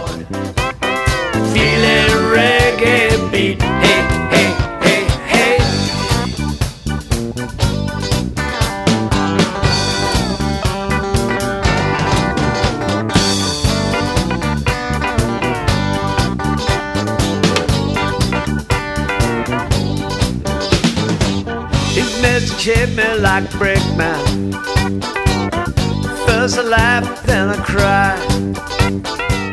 chord, feeling reggae beat. Hey, hey, hey, hey. His message hit me like a brick, man. First I laugh, then I cry.